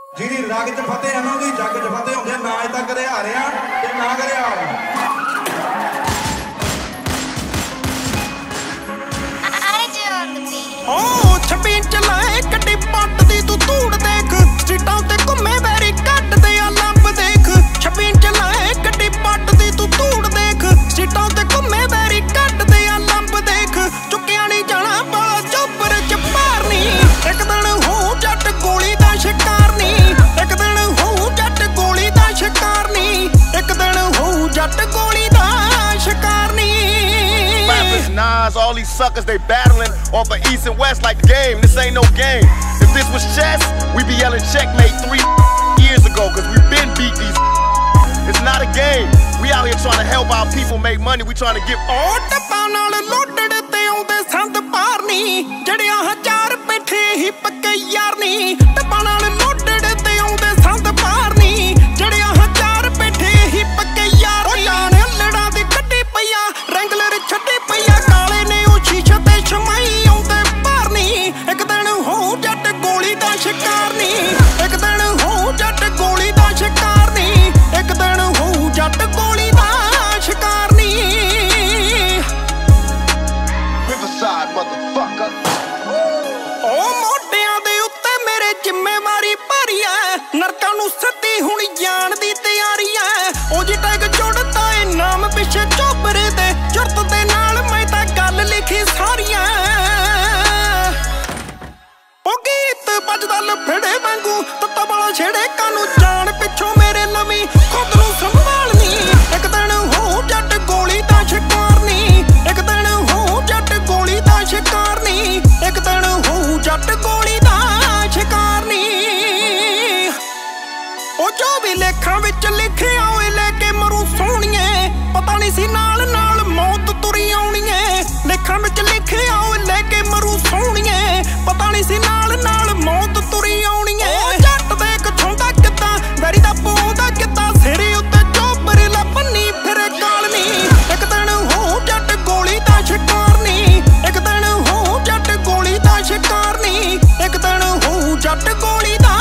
ਜਿਹਦੀ ਰਗ 'ਚ ਫਤਿਹ ਆ ਨਾ ਉਹਦੀ ਜੱਗ 'ਚ ਫਤਿਹ ਹੁੰਦੇ ਨਾ ਅਜੇ ਤੱਕ ਕਦੇ ਹਾਰਿਆ ਤੇ ਨਾ ਕਦੇ ਹਾਰਨਾ। ਓ 26 ਇੰਚ ਲਾਏ ਗੱਡੀ ਪੱਟ ਦੀ ਤੂੰ ਧੂੜ ਦੇਖ ਸਟ੍ਰੀਟਾਂ ਤੇ ਘੁੰਮੇ ਵੈਰੀ ਕੱਟਦੇ ਆ ਲੰਬ ਦੇਖ 26 ਇੰਚ ਲਾਏ ਗੱਡੀ ਪੱਟ ਦੀ ਤੂੰ ਧੂੜ ਦੇਖ ਸਟ੍ਰੀਟਾਂ ਤੇ ਘੁੰਮੇ ਵੈਰੀ ਕੱਟਦੇ ਆ ਲੰਬ ਦੇਖ ਚੁੱਕਿਆ ਨਹੀਂ ਜਾਣਾ ਬਾਲਾ ਚੋਪਰ ਚ ਭਾਰਨੀ ਇੱਕ ਦਿਨ ਹੋ ਜੱਟ ਗੋਲੀ ਦਾ ਸ਼ਿਕਾਰ ਨੀ ਇੱਕ ਦਿਨ ਹੋ ਜੱਟ ਗੋਲੀ ਦਾ ਸ਼ਿਕਾਰ ਨੀ ਇੱਕ ਦਿਨ ਹੋ ਜੱਟ ਗੋਲੀ ਦਾ ਸ਼ਿਕਾਰ ਨੀ। Nas, all these suckers, they battling off of East and West like the game. This ain't no game. If this was chess, we'd be yelling checkmate 3 years ago, cause we've been beat these. It's not a game. We out here trying to help our people make money. We trying to get ਓ ਟੱਪਾਂ ਨਾਲ ਲੋਡੜ ਤੇ ਆਉਂਦੇ ਸੰਦ ਪਾਰਨੀ ਜਿਹੜਿਆਂ ਹਜ਼ਾਰ ਬੈਠੇ ਹੀ ਪੱਕੇ ਯਾਰ ਨੀ ਟੱਪਾਂ ਨਾਲ ਲੋਡੜ ਤੇ ਆਉਂਦੇ ਸੰਦ ਪਾਰਨੀ ਜਿਹੜਿਆਂ ਹਜ਼ਾਰ ਬੈਠੇ ਹੀ ਪੱਕੇ ਯਾਰ ਨੀ ਲੜਾਂ ਦੀ ਕੱਢੀ ਪਈਆ ਰੈਂਗਲਰ ਛੱਡੀ ਪਈਆ ਕਾਲੇ ਨੇ ਉਹ ਸ਼ੀਸ਼ੇ ਤੇ ਸ਼ਮਾਈ ਆਉਂਦੇ ਭਾਰਨੀ ਇੱਕ ਦਿਨ ਹੋ ਜੱਟ ਗੋਲੀ ਦਾ ਸ਼ਿਕਾਰ ਨੀ ਇੱਕ ਦਿਨ ਹੋ ਜੱਟ ਗੋਲੀ ਦਾ ਸ਼ਿਕਾਰ ਨੀ ਇੱਕ ਦਿਨ ਹੋ ਜੱਟ ਗੋਲੀ ਦਾ ਸ਼ਿਕਾਰ ਨੀ। Riverside, motherfucker. ਓ ਮੋਢਿਆਂ ਦੇ ਉੱਤੇ ਮੇਰੇ ਜ਼ਿੰਮੇਵਾਰੀ ਭਾਰੀ ਐ ਨਰਕਾਂ ਨੂੰ ਸੱਦੀ ਹੁਣ ਜਾਣ ਦੀ ਤਿਆਰੀ ਐ ਉਹ ਜੀ ਟੈਗ ਜੁੜਦਾ ਏ ਨਾਮ ਪਿੱਛੇ ਚੋਬਰੇ ਦੇ ਜੁਰਤ ਦੇ ਨਾਲ ਮੈਂ ਤਾਂ ਗੱਲ ਲਿਖੀ ਸਾਰੀਆਂ ਉਹ ਗੀਤ ਵੱਜਦਾ ਲਫੜੇ ਵਾਂਗੂ ਤੱਤਾ ਵਾਲਾ ਛੇੜੇ ਕਾਨੂੰ ਜਾਣ ਪਿੱਛੋਂ ਮੇਰੇ ਲਵੀ ਖੁਦ ਨੂੰ ਸੰਭਾਲਨੀ ਇੱਕ ਦਿਨ ਹੋ ਜੱਟ ਗੋਲੀ ਦਾ ਸ਼ਿਕਾਰ ਨੀ ਇੱਕ ਦਿਨ ਹੋ ਜੱਟ ਗੋਲੀ ਦਾ ਸ਼ਿਕਾਰ ਨੀ ਇੱਕ ਦਿਨ ਹੋ ਜੱਟ ਗੋਲੀ ਦਾ ਸ਼ਿਕਾਰ ਨੀ। ਉਹ ਜੋ ਵੀ ਲੇਖਾਂ ਵਿੱਚ ਲਿਖਿਆ ਓਏ ਲੈ ਕੇ ਮਰੂ ਸੋਹਣੀਏ ਪਤਾ ਨਹੀਂ ਸੀ ਨਾਲ ਨਾਲ ਮੌਤ ਤੁਰੀ ਆਉਣੀ ਏ ਲੇਖਾਂ ਵਿੱਚ ਲਿਖਿਆ ਓਏ ਲੈ ਕੇ ਮਰੂ ਸੋਹਣੀਏ ਪਤਾ ਨਹੀਂ ਸੀ ਨਾਲ ਨਾਲ ਮੌਤ ਤੁਰੀ ਆਉਣੀ ਏ ਜੱਟ ਦੇ ਕਛੋਂਦਾ ਕਿੱਦਾਂ ਵੈਰੀ ਦਾ ਪਾਉਂਦਾ ਕਿੱਦਾਂ ਸਿਰੇ ਉੱਤੇ ਚੋਬਰੇ ਲਾ ਬੰਨੀ ਫਿਰੇ ਕਾਲਨੀ ਇੱਕ ਦਿਨ ਹੋ ਜੱਟ ਗੋਲੀ ਦਾ ਸ਼ਿਕਾਰ ਨੀ ਇੱਕ ਦਿਨ ਹੋ ਜੱਟ ਗੋਲੀ ਦਾ ਸ਼ਿਕਾਰ ਨੀ ਇੱਕ ਦਿਨ ਹੋ ਜੱਟ ਗੋਲੀ ਦਾ